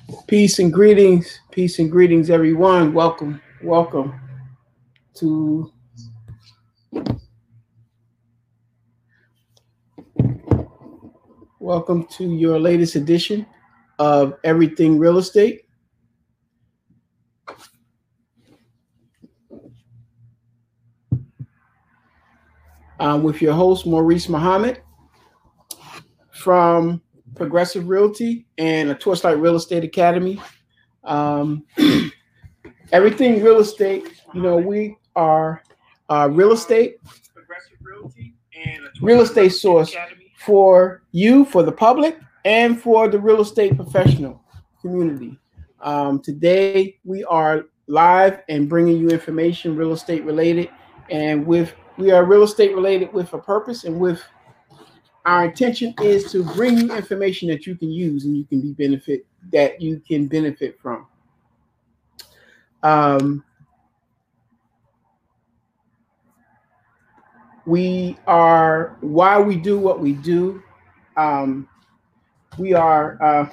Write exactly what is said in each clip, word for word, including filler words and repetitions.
Peace and greetings. Peace and greetings, everyone. Welcome. Welcome to welcome to your latest edition of Everything Real Estate. Um, with your host Maurice Muhammad from Progressive Realty and a Torchlight Real Estate Academy. Um, everything real estate. You know, we are uh, real estate, real estate source for you, for the public, and for the real estate professional community. Um, today, we are live and bringing you information real estate related, and with we are real estate related with a purpose, and with our intention is to bring you information that you can use and you can be benefit that you can benefit from. Um, we are why we do what we do. Um, we are uh,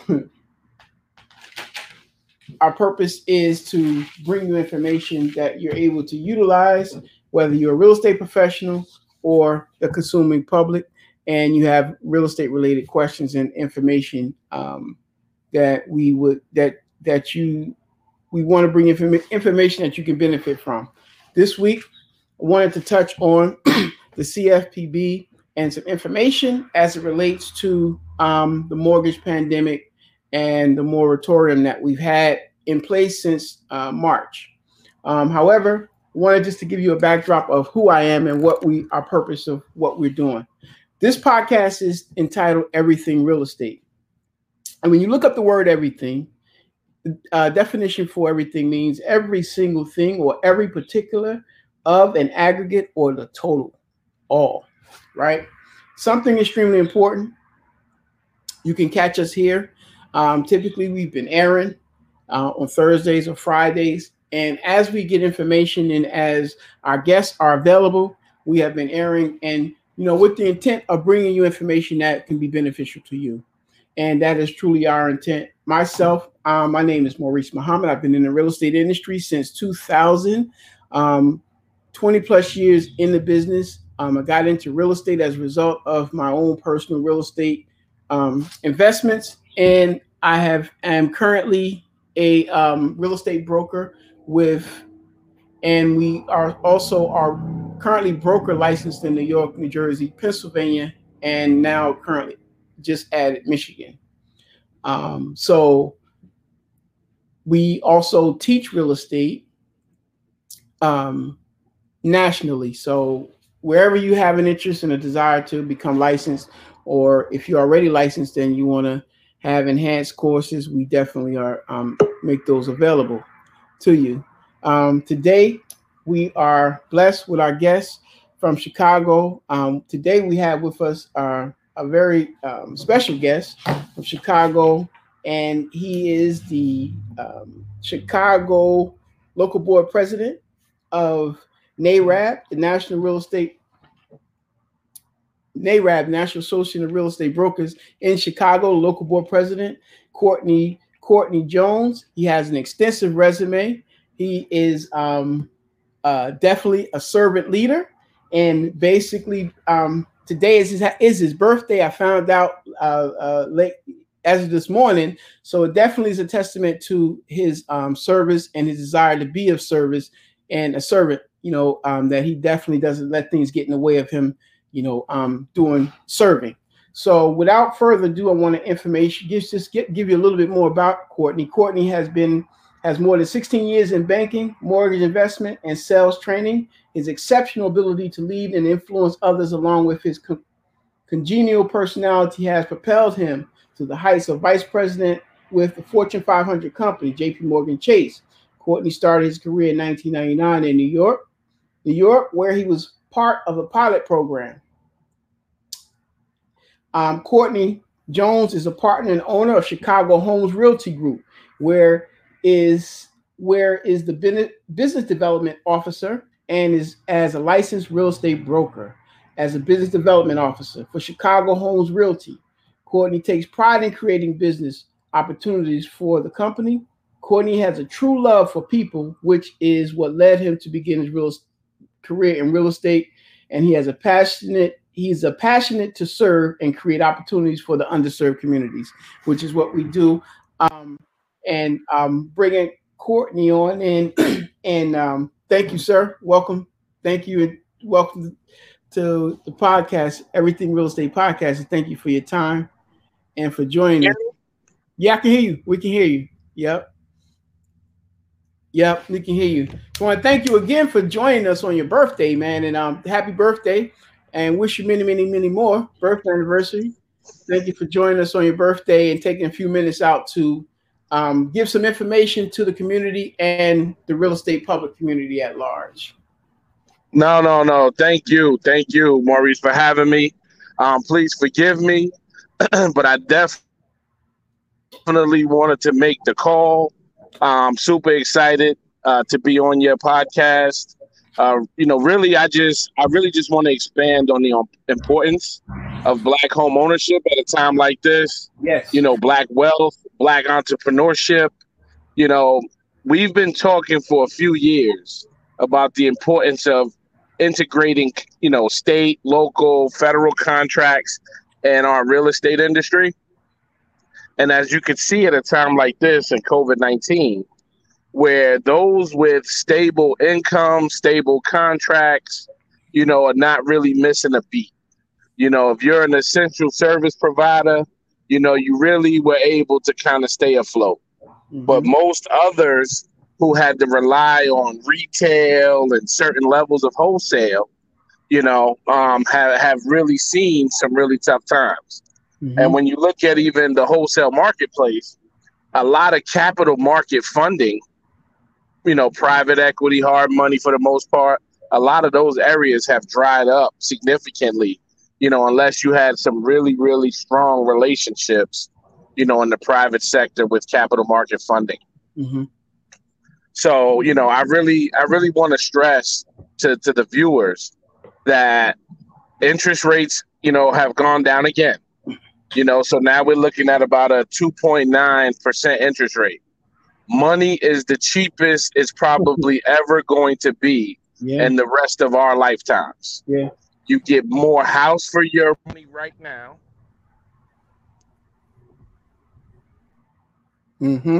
our purpose is to bring you information that you're able to utilize, whether you're a real estate professional or the consuming public, and you have real estate related questions and information um, that we would that that you we want to bring inform- information that you can benefit from. This week, I wanted to touch on the C F P B and some information as it relates to um, the mortgage pandemic and the moratorium that we've had in place since uh, March. Um, however, I wanted just to give you a backdrop of who I am and what we our purpose of what we're doing. This podcast is entitled Everything Real Estate. And when you look up the word everything, the uh, definition for everything means every single thing or every particular of an aggregate or the total, all, right? Something extremely important. You can catch us here. Um, typically, we've been airing uh, on Thursdays or Fridays. And as we get information and as our guests are available, we have been airing and, you know, with the intent of bringing you information that can be beneficial to you. And that is truly our intent. Myself, um, my name is Maurice Muhammad. I've been in the real estate industry since two thousand, um, twenty plus years in the business. Um, I got into real estate as a result of my own personal real estate um, investments. And I have am currently a um, real estate broker with, and we are also are currently broker licensed in New York, New Jersey, Pennsylvania, and now currently just added Michigan. Um, so we also teach real estate um, nationally. So wherever you have an interest and a desire to become licensed, or if you're already licensed and you want to have enhanced courses, we definitely are um, make those available to you. Um, today, we are blessed with our guests from Chicago. Um, today, we have with us our a very um, special guest from Chicago, and he is the um, Chicago local board president of NAREB, the National Real Estate NAREB, National Association of Real Estate Brokers in Chicago, local board president, Courtney Courtney Jones. He has an extensive resume. He is um, uh, definitely a servant leader, and basically um, today is his, is his birthday. I found out uh, uh, late as of this morning. So it definitely is a testament to his um, service and his desire to be of service and a servant, you know, um, that he definitely doesn't let things get in the way of him, you know, um, doing serving. So without further ado, I want to information, just, just get, give you a little bit more about Courtney. Courtney has been has more than sixteen years in banking, mortgage investment, and sales training. His exceptional ability to lead and influence others, along with his con- congenial personality, has propelled him to the heights of vice president with the Fortune five hundred company, J P Morgan Chase. Courtney started his career in nineteen ninety-nine in New York, New York, where he was part of a pilot program. Um, Courtney Jones is a partner and owner of Chicago Homes Realty Group, where is where is the business development officer and is as a licensed real estate broker. As a business development officer for Chicago Homes Realty, Courtney takes pride in creating business opportunities for the company. Courtney has a true love for people, which is what led him to begin his real career in real estate. And he has a passionate, he's a passionate to serve and create opportunities for the underserved communities, which is what we do. Um, and um, bringing Courtney on, and and um, thank you, sir. Welcome, thank you, and welcome to the podcast, Everything Real Estate Podcast. And thank you for your time and for joining us. Yeah, I can hear you. We can hear you. Yep. Yep, we can hear you. So I want to thank you again for joining us on your birthday, man. And um, happy birthday, and wish you many, many, many more birthday anniversary. Thank you for joining us on your birthday and taking a few minutes out to um, give some information to the community and the real estate public community at large. No, no, no. Thank you. Thank you, Maurice, for having me. Um, please forgive me, but I definitely wanted to make the call. I'm super excited uh, to be on your podcast. Uh, you know, really, I just, I really just want to expand on the um, importance of Black home ownership at a time like this. Yes. You know, Black wealth, Black entrepreneurship. You know, we've been talking for a few years about the importance of integrating, you know, state, local, federal contracts in our real estate industry. And as you can see at a time like this in COVID nineteen, where those with stable income, stable contracts, you know, are not really missing a beat. You know, if you're an essential service provider, you know, you really were able to kind of stay afloat. Mm-hmm. But most others who had to rely on retail and certain levels of wholesale, you know, um, have, have really seen some really tough times. Mm-hmm. And when you look at even the wholesale marketplace, a lot of capital market funding, you know, private equity, hard money for the most part, a lot of those areas have dried up significantly, you know, unless you had some really, really strong relationships, you know, in the private sector with capital market funding. Mm-hmm. So, you know, I really, I really want to stress to, to the viewers that interest rates, you know, have gone down again. You know, so now we're looking at about a two point nine percent interest rate. Money is the cheapest it's probably ever going to be yeah. in the rest of our lifetimes. Yeah. You get more house for your money right now. Mm-hmm.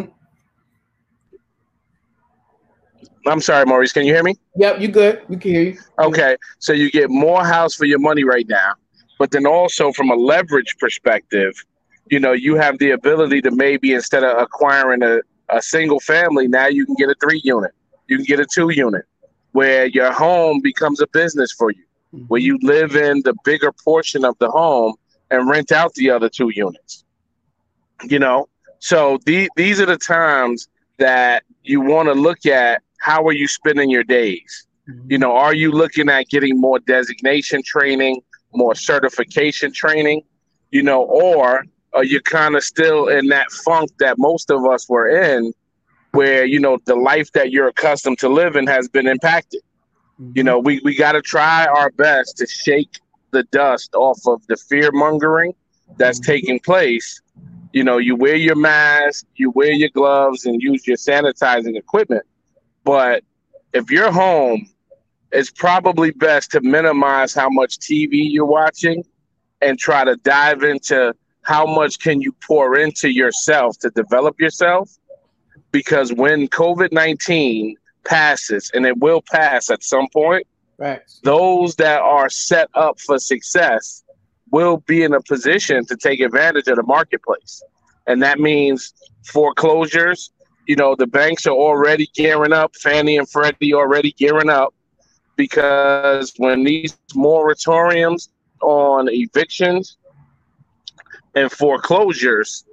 I'm sorry, Maurice, can you hear me? Yep, you good. We can hear you. Okay, yeah. So you get more house for your money right now. But then also from a leverage perspective, you know, you have the ability to maybe instead of acquiring a, a single family, now you can get a three unit. You can get a two unit where your home becomes a business for you, mm-hmm. where you live in the bigger portion of the home and rent out the other two units. You know, so the, these are the times that you want to look at how are you spending your days? Mm-hmm. You know, are you looking at getting more designation training, more certification training, you know, or are you kind of still in that funk that most of us were in where, you know, the life that you're accustomed to living has been impacted. Mm-hmm. You know, we, we got to try our best to shake the dust off of the fear mongering that's mm-hmm. taking place. You know, you wear your mask, you wear your gloves and use your sanitizing equipment. But if you're home, it's probably best to minimize how much T V you're watching and try to dive into how much can you pour into yourself to develop yourself. Because when COVID nineteen passes, and it will pass at some point, right. those that are set up for success will be in a position to take advantage of the marketplace. And that means foreclosures. You know, the banks are already gearing up, Fannie and Freddie already gearing up. Because when these moratoriums on evictions and foreclosures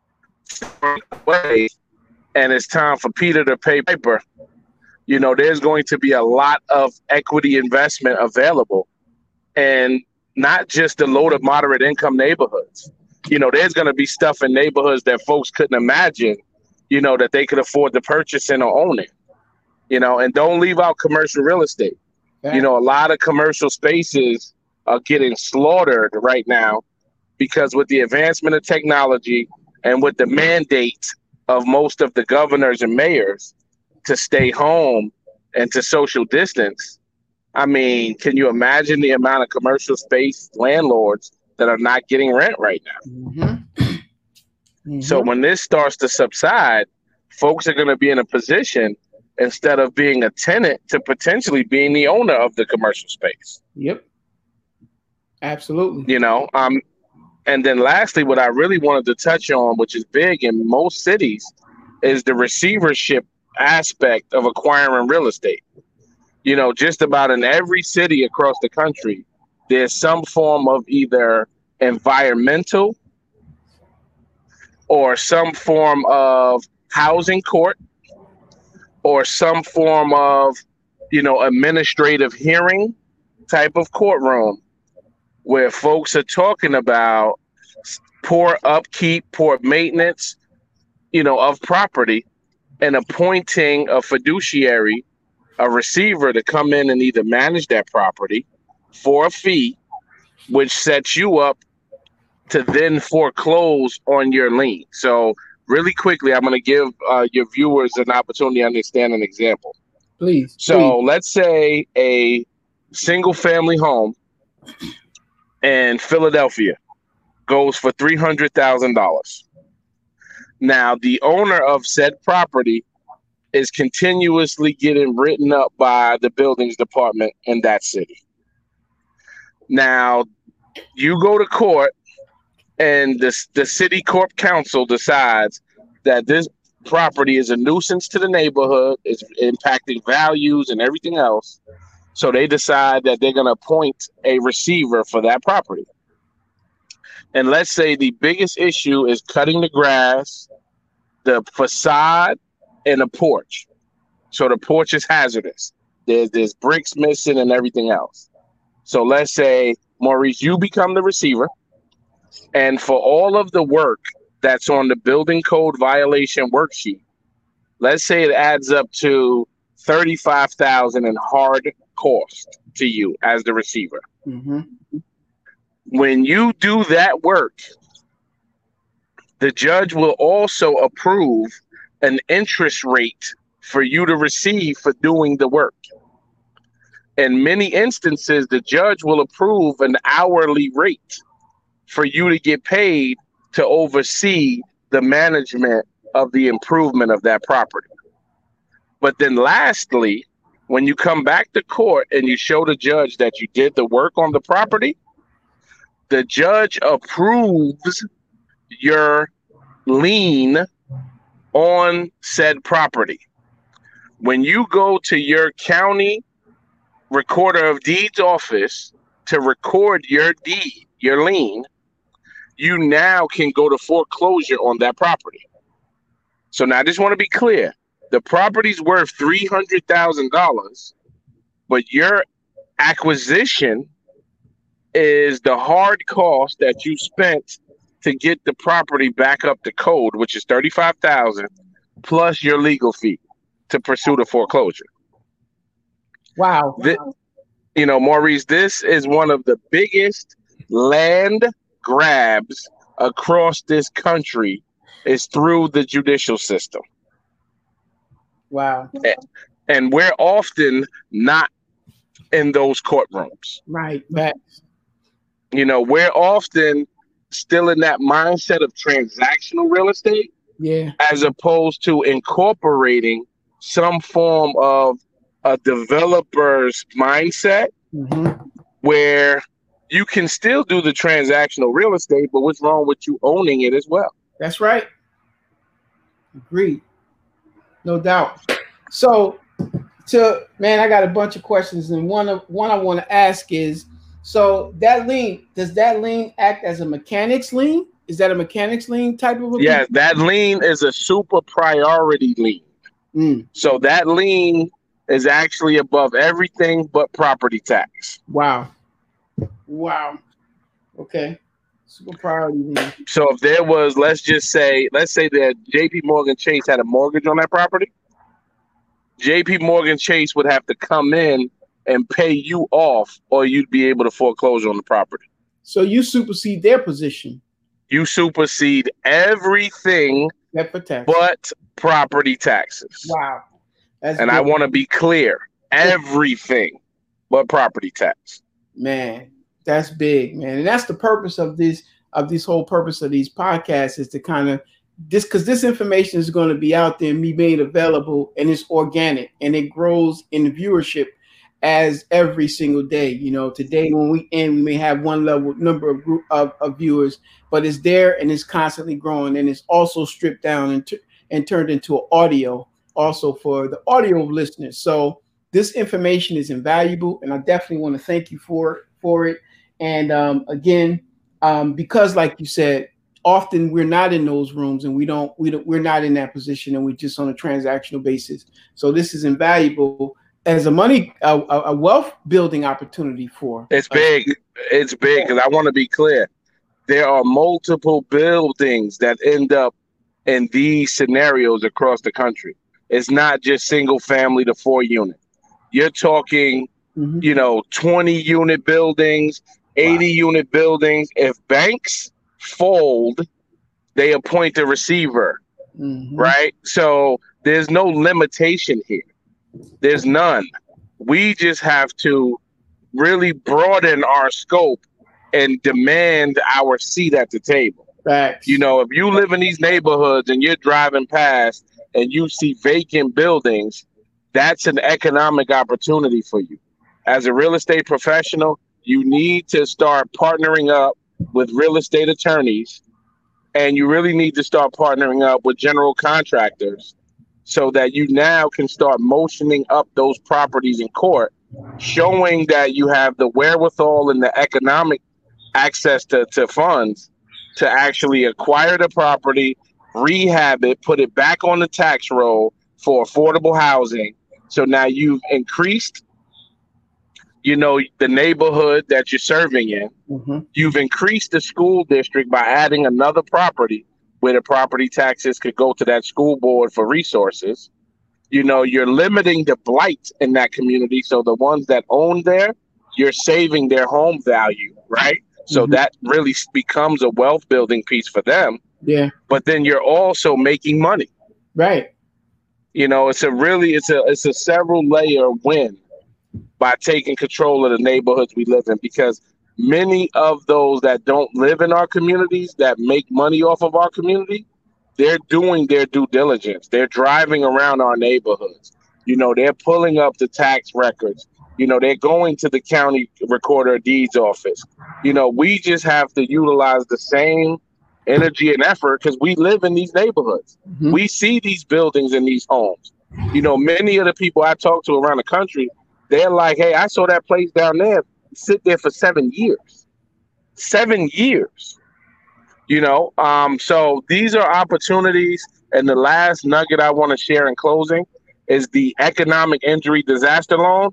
away, and it's time for Peter to pay Piper, you know, there's going to be a lot of equity investment available, and not just the low to moderate income neighborhoods. You know, there's going to be stuff in neighborhoods that folks couldn't imagine, you know, that they could afford to purchase and or own it. You know, and don't leave out commercial real estate. You know, a lot of commercial spaces are getting slaughtered right now because with the advancement of technology And with the mandate of most of the governors and mayors to stay home and to social distance, I mean, can you imagine the amount of commercial space landlords that are not getting rent right now? Mm-hmm. Mm-hmm. So when this starts to subside, folks are going to be in a position, instead of being a tenant, to potentially being the owner of the commercial space. Yep. Absolutely. You know, um, and then lastly, what I really wanted to touch on, which is big in most cities, is the receivership aspect of acquiring real estate. You know, just about in every city across the country, there's some form of either environmental or some form of housing court or some form of, you know, administrative hearing type of courtroom where folks are talking about poor upkeep, poor maintenance, you know, of property, and appointing a fiduciary, a receiver, to come in and either manage that property for a fee, which sets you up to then foreclose on your lien. So really quickly, I'm going to give uh, your viewers an opportunity to understand an example. Please. So please. let's say a single family home in Philadelphia goes for three hundred thousand dollars. Now, the owner of said property is continuously getting written up by the buildings department in that city. Now, you go to court and the, the city corp council decides that this property is a nuisance to the neighborhood, it's impacting values and everything else. So they decide that they're going to appoint a receiver for that property. And let's say the biggest issue is cutting the grass, the facade, and the porch. So the porch is hazardous. There's, there's bricks missing and everything else. So let's say, Maurice, you become the receiver. And for all of the work that's on the building code violation worksheet, let's say it adds up to thirty-five thousand dollars in hard cost to you as the receiver. Mm-hmm. When you do that work, the judge will also approve an interest rate for you to receive for doing the work. In many instances, the judge will approve an hourly rate for you to get paid to oversee the management of the improvement of that property. But then lastly, when you come back to court and you show the judge that you did the work on the property, the judge approves your lien on said property. When you go to your county recorder of deeds office to record your deed, your lien, you now can go to foreclosure on that property. So now I just want to be clear. The property's worth three hundred thousand dollars, but your acquisition is the hard cost that you spent to get the property back up to code, which is thirty-five thousand dollars, plus your legal fee to pursue the foreclosure. Wow. This, you know, Maurice, this is one of the biggest land grabs across this country is through the judicial system. Wow. And, and we're often not in those courtrooms. Right. Right. You know, we're often still in that mindset of transactional real estate. Yeah. As opposed to incorporating some form of a developer's mindset, mm-hmm. where you can still do the transactional real estate, but what's wrong with you owning it as well? That's right. Agreed. No doubt. So, to man, I got a bunch of questions, and one of one I want to ask is, so that lien, does that lien act as a mechanics lien? Is that a mechanics lien type of a Yeah, lien? that lien is a super priority lien. Mm. So that lien is actually above everything but property tax. Wow. Wow. Okay. Super priority lien. So if there was, let's just say, let's say that J P Morgan Chase had a mortgage on that property, J P Morgan Chase would have to come in and pay you off, or you'd be able to foreclose on the property. So you supersede their position. you supersede everything but property taxes. Wow. That's and big. I want to be clear, everything but property tax. Man, that's big, man. And that's the purpose of this, of this whole purpose of these podcasts, is to kind of this, because this information is going to be out there and be made available, and it's organic and it grows in viewership as every single day. You know, today when we end, we may have one level number of group of, of viewers, but it's there and it's constantly growing, and it's also stripped down and, t- and turned into an audio also for the audio listeners. So this information is invaluable, and I definitely want to thank you for for it. And um, again, um, because like you said, often we're not in those rooms, and we don't we don't we're not in that position, and we're just on a transactional basis. So this is invaluable as a money a, a wealth building opportunity for. It's big. It's big because I want to be clear. There are multiple buildings that end up in these scenarios across the country. It's not just single family to four unit. You're talking, mm-hmm. you know, twenty unit buildings, eighty wow. unit buildings. If banks fold, they appoint a receiver, mm-hmm. right? So there's no limitation here. There's none. We just have to really broaden our scope and demand our seat at the table. Facts. You know, if you live in these neighborhoods and you're driving past and you see vacant buildings, that's an economic opportunity for you. As a real estate professional, you need to start partnering up with real estate attorneys, and you really need to start partnering up with general contractors so that you now can start motioning up those properties in court, showing that you have the wherewithal and the economic access to, to funds to actually acquire the property, rehab it, put it back on the tax roll for affordable housing. So now you've increased, you know, the neighborhood that you're serving in. Mm-hmm. You've increased the school district by adding another property where the property taxes could go to that school board for resources. You know, you're limiting the blight in that community. So the ones that own there, you're saving their home value, right? So mm-hmm. that really becomes a wealth building piece for them. Yeah. But then you're also making money. Right. You know, it's a really, it's a, it's a several layer win by taking control of the neighborhoods we live in, because many of those that don't live in our communities that make money off of our community, they're doing their due diligence. They're driving around our neighborhoods. You know, they're pulling up the tax records. You know, they're going to the county recorder of deeds office. You know, we just have to utilize the same energy and effort because we live in these neighborhoods. Mm-hmm. We see these buildings in these homes. You know, many of the people I talk to around the country, they're like, hey, I saw that place down there sit there for seven years. Seven years. You know, um, so these are opportunities. And the last nugget I want to share in closing is the economic injury disaster loan.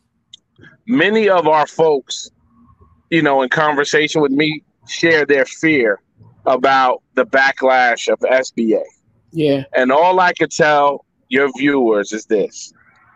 Many of our folks, you know, in conversation with me, share their fear about the backlash of S B A. Yeah. And all I could tell your viewers is this.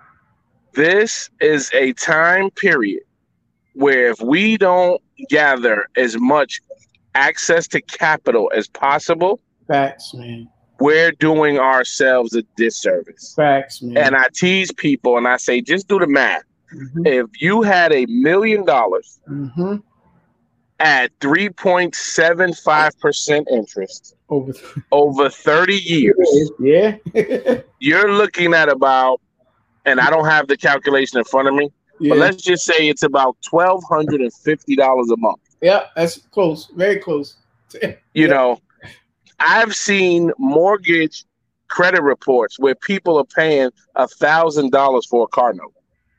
This is a time period where if we don't gather as much access to capital as possible, facts, man, we're doing ourselves a disservice. Facts, man. And I tease people and I say, just do the math. Mm-hmm. If you had a million dollars mm-hmm. at three point seven five percent interest over over thirty years, yeah, you're looking at about, and I don't have the calculation in front of me, yeah. but let's just say it's about twelve hundred fifty dollars a month. Yeah, that's close, very close. You yeah. know, I've seen mortgage credit reports where people are paying one thousand dollars for a car note.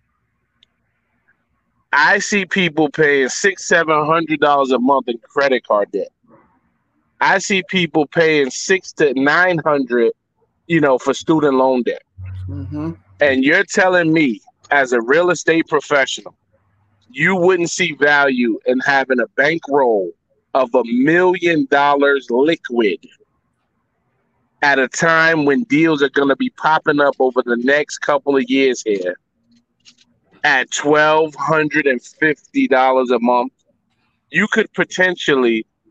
I see people paying six, seven hundred dollars a month in credit card debt. I see people paying six to nine hundred, you know, for student loan debt. Mm-hmm. And you're telling me, as a real estate professional, you wouldn't see value in having a bankroll of a million dollars liquid at a time when deals are going to be popping up over the next couple of years here at twelve hundred fifty dollars a month. You could potentially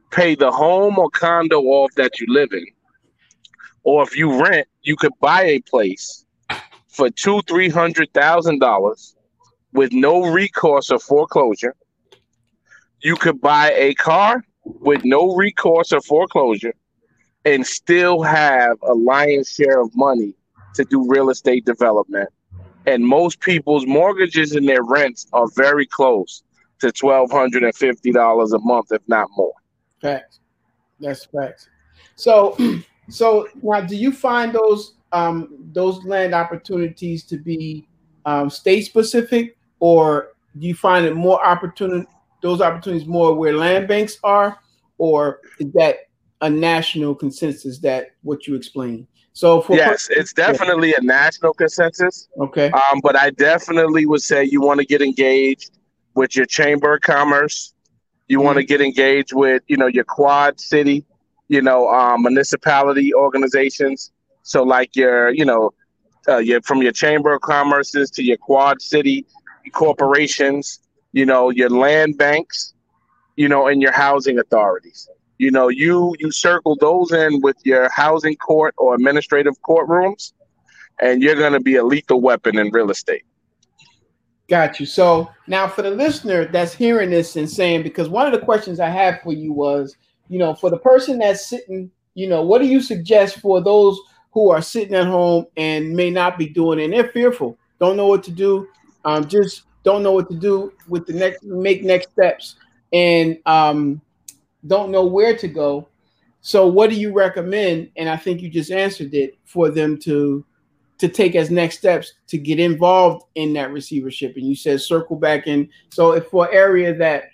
pay the home or condo off that you live in. Or if you rent, you could buy a place for two, three hundred thousand dollars with no recourse or foreclosure. You could buy a car with no recourse or foreclosure and still have a lion's share of money to do real estate development. And most people's mortgages and their rents are very close to twelve hundred fifty dollars a month, if not more. Facts. That's facts. So, so now, do you find those um, those land opportunities to be um, state specific, or do you find it more opportunity those opportunities more where land banks are, or is that a national consensus that what you explained? So, for yes, it's definitely a national consensus. Okay. Um, but I definitely would say you want to get engaged with your Chamber of Commerce. You mm-hmm. want to get engaged with, you know, your Quad City, you know, um, municipality organizations. So like your, you know, uh, your, from your Chamber of Commerces to your Quad City corporations, you know, your land banks, you know, and your housing authorities. You know, you you circle those in with your housing court or administrative courtrooms, and you're going to be a lethal weapon in real estate. Got you. So now for the listener that's hearing this and saying, because one of the questions I had for you was, you know, for the person that's sitting, you know, what do you suggest for those who are sitting at home and may not be doing it, and they're fearful, don't know what to do, um, just don't know what to do with the next, make next steps, and um, don't know where to go. So what do you recommend? And I think you just answered it, for them to to take as next steps to get involved in that receivership. And you said circle back in. So if for area that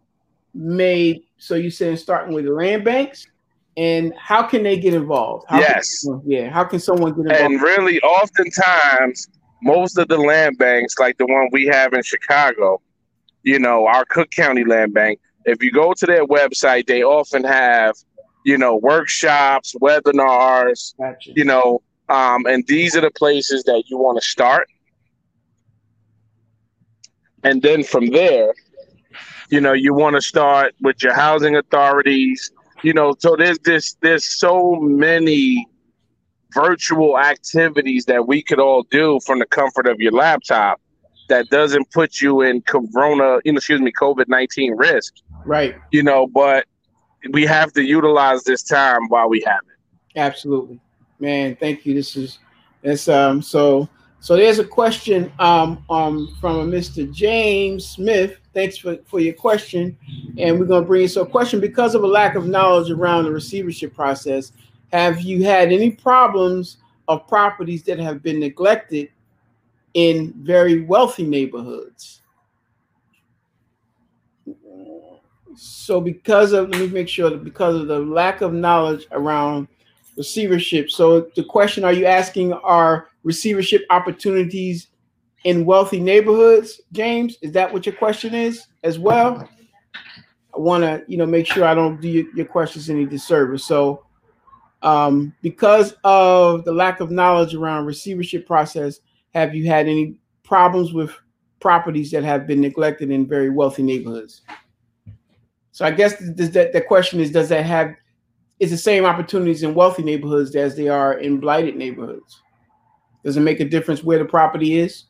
may, so you said starting with the land banks, and how can they get involved? How yes. Can, yeah. How can someone get involved? And really oftentimes, most of the land banks, like the one we have in Chicago, you know, our Cook County Land Bank, if you go to their website, they often have, you know, workshops, webinars, gotcha. you know, um, and these are the places that you want to start. And then from there, you know, you want to start with your housing authorities, you know, so there's this, there's so many virtual activities that we could all do from the comfort of your laptop that doesn't put you in corona, you know, excuse me, COVID nineteen risk. Right. You know, but we have to utilize this time while we have it. Absolutely. Man, thank you. This is, it's, um, so, so there's a question um, um, from a Mister James Smith. Thanks for, for your question. And we're going to bring you, so a question, because of a lack of knowledge around the receivership process, have you had any problems of properties that have been neglected in very wealthy neighborhoods? So because of, let me make sure that because of the lack of knowledge around receivership. So the question, are you asking, are receivership opportunities in wealthy neighborhoods, James? Is that what your question is as well? I want to, you know, make sure I don't do your, your questions any disservice. So um, because of the lack of knowledge around receivership process, have you had any problems with properties that have been neglected in very wealthy neighborhoods? So I guess does that the question is, does that have, is the same opportunities in wealthy neighborhoods as they are in blighted neighborhoods? Does it make a difference where the property is?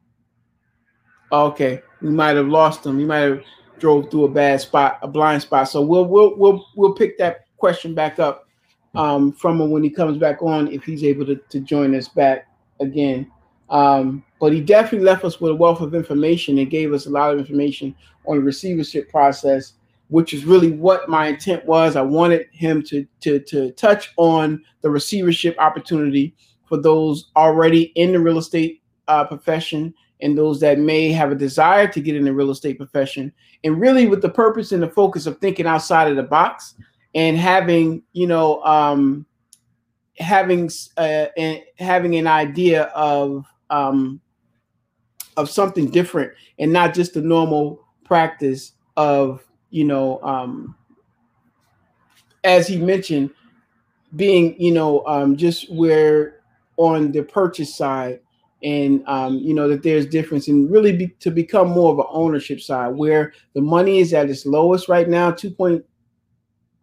Okay, we might have lost them. We might have drove through a bad spot, a blind spot. So we'll we'll we'll we'll pick that question back up um, from him when he comes back on, if he's able to, to join us back again. Um, but he definitely left us with a wealth of information and gave us a lot of information on the receivership process, which is really what my intent was. I wanted him to, to, to touch on the receivership opportunity for those already in the real estate uh, profession and those that may have a desire to get in the real estate profession, and really with the purpose and the focus of thinking outside of the box and having, you know, um, having uh, and having an idea of um, of something different and not just the normal practice of, you know, um, as he mentioned, being, you know, um, just where on the purchase side, and, um, you know, that there's difference, and really be, to become more of an ownership side where the money is at its lowest right now, two point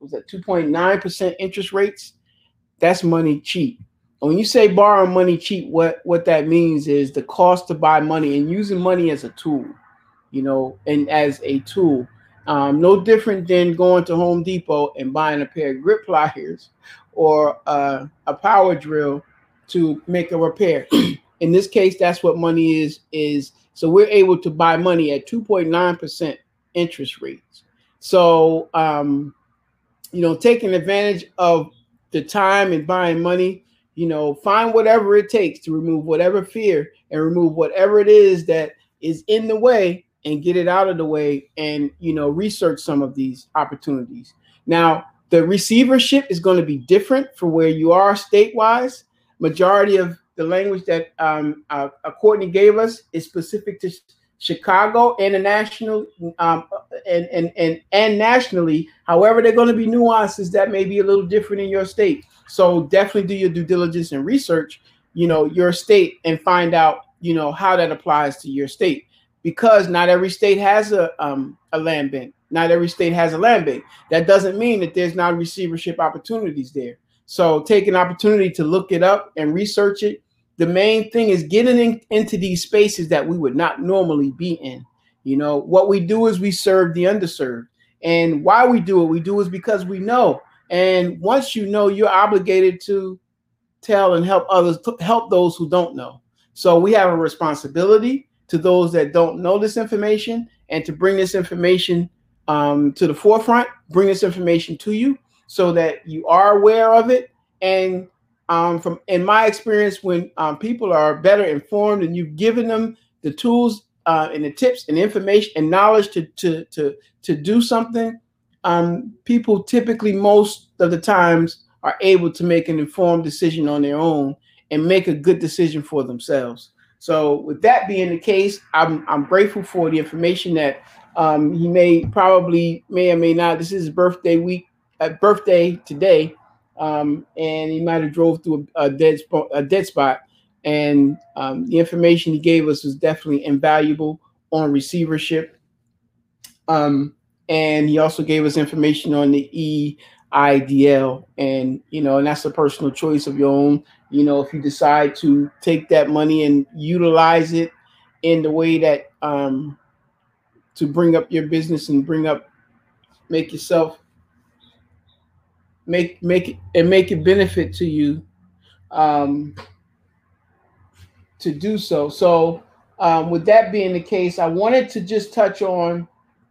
was that two point nine percent interest rates. That's money cheap. And when you say borrowing money cheap, what what that means is the cost to buy money and using money as a tool, you know, and as a tool. Um, no different than going to Home Depot and buying a pair of grip pliers or uh, a power drill to make a repair. In this case, that's what money is. Is so we're able to buy money at two point nine percent interest rates. So, um, you know, taking advantage of the time and buying money, you know, find whatever it takes to remove whatever fear and remove whatever it is that is in the way and get it out of the way and, you know, research some of these opportunities. Now, the receivership is going to be different for where you are state-wise. Majority of the language that um, uh, Courtney gave us is specific to Chicago and the national um, and, and, and, and nationally. However, there are going to be nuances that may be a little different in your state. So definitely do your due diligence and research, you know, your state and find out, you know, how that applies to your state. Because not every state has a um, a land bank. Not every state has a land bank. That doesn't mean that there's not receivership opportunities there. So take an opportunity to look it up and research it. The main thing is getting in, into these spaces that we would not normally be in. You know, what we do is we serve the underserved. And why we do it, we do is because we know. And once you know, you're obligated to tell and help others, help those who don't know. So we have a responsibility to those that don't know this information and to bring this information um, to the forefront, bring this information to you so that you are aware of it. And um, from in my experience, when um, people are better informed and you've given them the tools uh, and the tips and information and knowledge to to to to do something, um, people typically most of the times are able to make an informed decision on their own and make a good decision for themselves. So with that being the case, I'm I'm grateful for the information that um, he may probably may or may not. This is his birthday week, uh, birthday today, um, and he might have drove through a, a dead spot, a dead spot. And um, the information he gave us was definitely invaluable on receivership. Um, and he also gave us information on the E I D L, and you know, and that's a personal choice of your own. You know, if you decide to take that money and utilize it in the way that um, to bring up your business and bring up, make yourself, make make it and make it benefit to you um, to do so. So, um, with that being the case, I wanted to just touch on,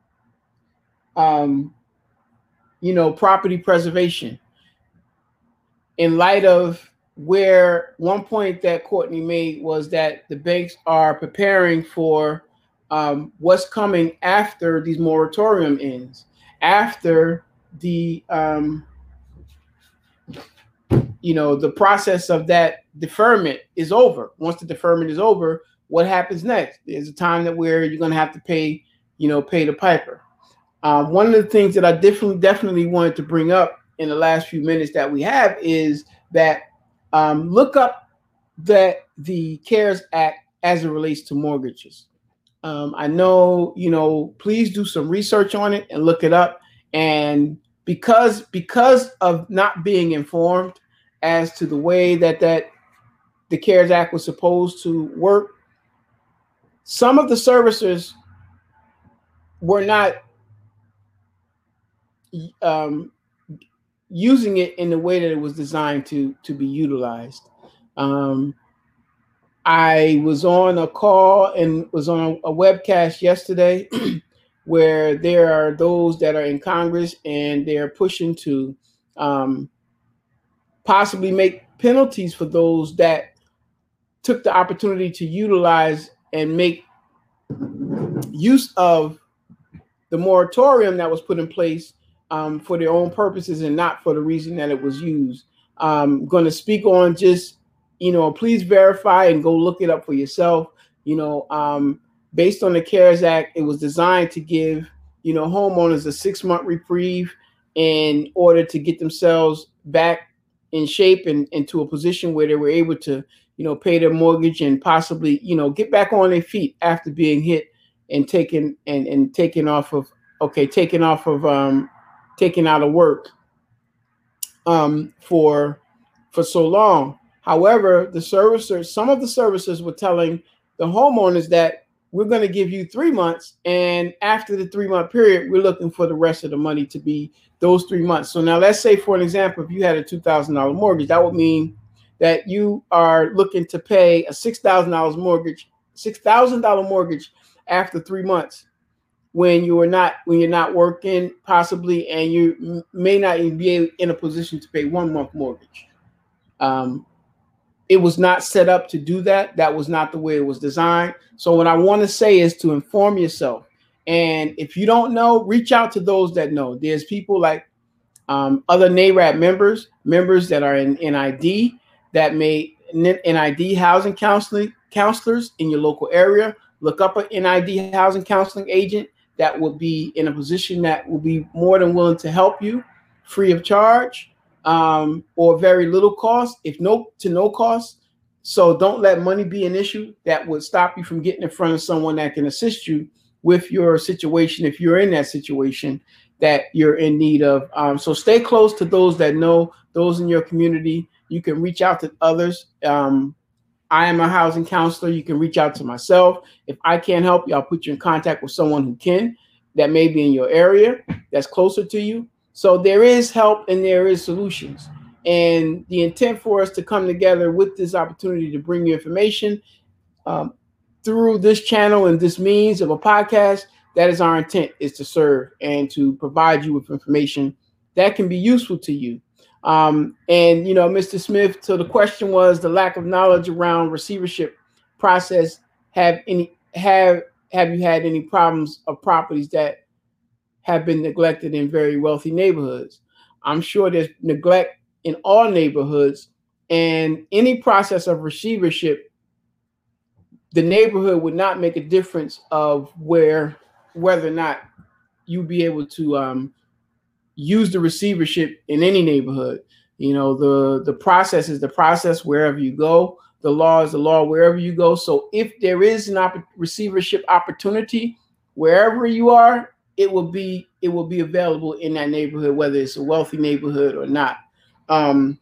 um, you know, property preservation in light of where one point that Courtney made was that the banks are preparing for um, what's coming after these moratorium ends, after the, um, you know, the process of that deferment is over. Once the deferment is over, what happens next? There's a time that where you're going to have to pay, you know, pay the piper. Um, one of the things that I definitely definitely wanted to bring up in the last few minutes that we have is that um, look up that the CARES Act as it relates to mortgages. Um, I know, you know, please do some research on it and look it up. And because because of not being informed as to the way that that the CARES Act was supposed to work, some of the servicers were not um, using it in the way that it was designed to to be utilized. Um, I was on a call and was on a, a webcast yesterday where there are those that are in Congress and they're pushing to um, possibly make penalties for those that took the opportunity to utilize and make use of the moratorium that was put in place um, for their own purposes and not for the reason that it was used. I'm going to speak on just, you know, please verify and go look it up for yourself. You know, um, based on the CARES Act, it was designed to give, you know, homeowners a six month reprieve in order to get themselves back in shape and into a position where they were able to, you know, pay their mortgage and possibly, you know, get back on their feet after being hit and taken and, and taken off of, okay, taken off of, um, taken out of work um, for for so long. However, the servicers, some of the servicers were telling the homeowners that we're going to give you three months, and after the three month period, we're looking for the rest of the money to be those three months. So now, let's say, for an example, if you had a two thousand dollar mortgage, that would mean that you are looking to pay a six thousand dollars mortgage, six thousand dollar mortgage after three months. When you are not, when you're not working, possibly, and you may not even be in a position to pay one month mortgage. Um, it was not set up to do that. That was not the way it was designed. So what I want to say is to inform yourself. And if you don't know, reach out to those that know. There's people like um, other N A R A D members, members that are in N I D that may N I D housing counseling counselors in your local area. Look up an N I D housing counseling agent that will be in a position that will be more than willing to help you free of charge, um, or very little cost, if no to no cost. So don't let money be an issue that would stop you from getting in front of someone that can assist you with your situation if you're in that situation that you're in need of. Um, so stay close to those that know, those in your community. You can reach out to others. Um, I am a housing counselor. You can reach out to myself. If I can't help you, I'll put you in contact with someone who can, that may be in your area, that's closer to you. So there is help and there is solutions. And the intent for us to come together with this opportunity to bring you information um, through this channel and this means of a podcast, that is our intent, is to serve and to provide you with information that can be useful to you. Um, and, you know, Mister Smith, so the question was the lack of knowledge around receivership process. Have any, have, have you had any problems of properties that have been neglected in very wealthy neighborhoods? I'm sure there's neglect in all neighborhoods, and any process of receivership, the neighborhood would not make a difference of where, whether or not you'd be able to, um, use the receivership in any neighborhood. You know, the, the process is the process wherever you go. The law is the law wherever you go. So if there is an op- receivership opportunity, wherever you are, it will be, it will be available in that neighborhood, whether it's a wealthy neighborhood or not. Um,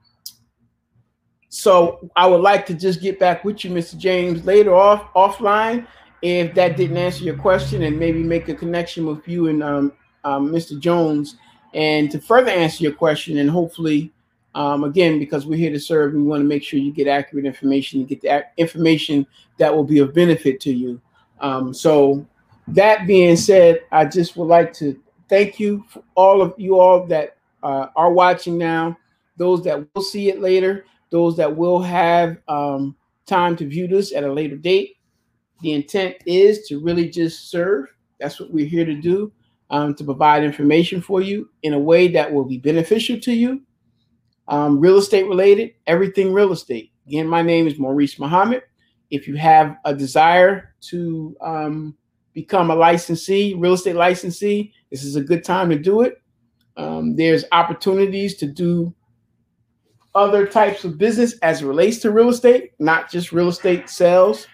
so I would like to just get back with you, Mister James, later off offline, if that didn't answer your question, and maybe make a connection with you and um, um, Mister Jones, and to further answer your question. And hopefully, um, again, because we're here to serve, we want to make sure you get accurate information, you get the information that will be of benefit to you. Um, so that being said, I just would like to thank you for all of you all that uh, are watching now, those that will see it later, those that will have um, time to view this at a later date. The intent is to really just serve. That's what we're here to do, um, to provide information for you in a way that will be beneficial to you. Um, real estate related, everything real estate. Again, my name is Maurice Muhammad. If you have a desire to um, become a licensee, real estate licensee, this is a good time to do it. Um, there's opportunities to do other types of business as it relates to real estate, not just real estate sales.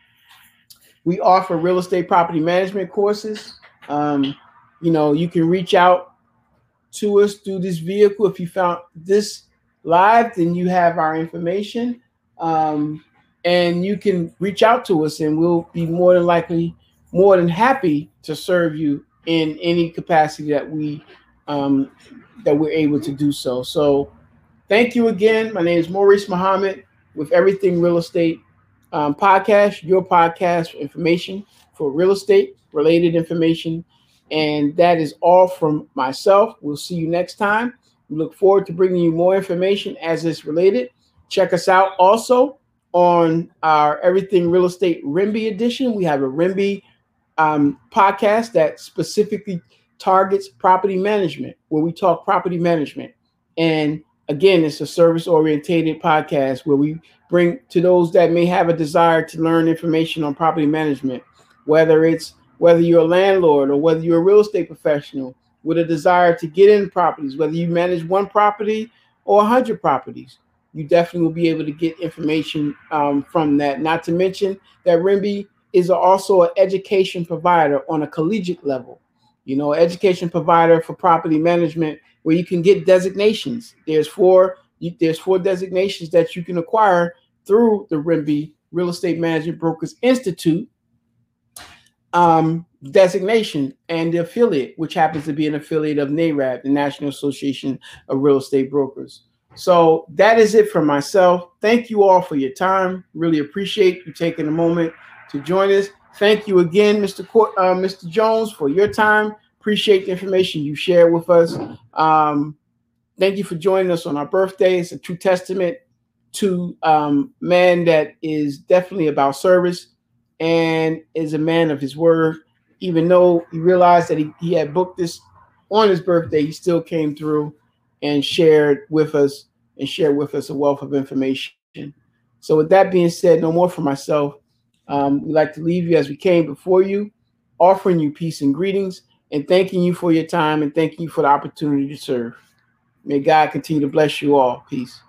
We offer real estate property management courses. Um, you know, you can reach out to us through this vehicle. If you found this live, then you have our information. Um, and you can reach out to us, and we'll be more than likely, more than happy to serve you in any capacity that we um, that we're able to do so. So thank you again. My name is Maurice Muhammad with Everything Real Estate um, Podcast, your podcast for information for real estate related information. And that is all from myself. We'll see you next time. We look forward to bringing you more information as it's related. Check us out also on our Everything Real Estate R I M B Y edition. We have a R I M B Y um, podcast that specifically targets property management, where we talk property management. And again, it's a service-oriented podcast where we bring to those that may have a desire to learn information on property management, whether it's whether you're a landlord or whether you're a real estate professional with a desire to get in properties, whether you manage one property or a hundred properties, you definitely will be able to get information um, from that. Not to mention that R I M B Y is also an education provider on a collegiate level. You know, education provider for property management where you can get designations. There's four you, there's four designations that you can acquire through the R I M B Y Real Estate Management Brokers Institute um, designation and the affiliate, which happens to be an affiliate of NAREB, the National Association of Real Estate Brokers. So that is it for myself. Thank you all for your time. Really appreciate you taking a moment to join us. Thank you again, Mister Court, uh, Mister Jones, for your time. Appreciate the information you shared with us. Um, thank you for joining us on our birthday. It's a true testament to um, man that is definitely about service and is a man of his word. Even though he realized that he, he had booked this on his birthday, he still came through and shared with us and shared with us a wealth of information. So with that being said, no more for myself. Um, we'd like to leave you as we came before you, offering you peace and greetings, and thanking you for your time and thanking you for the opportunity to serve. May God continue to bless you all. Peace.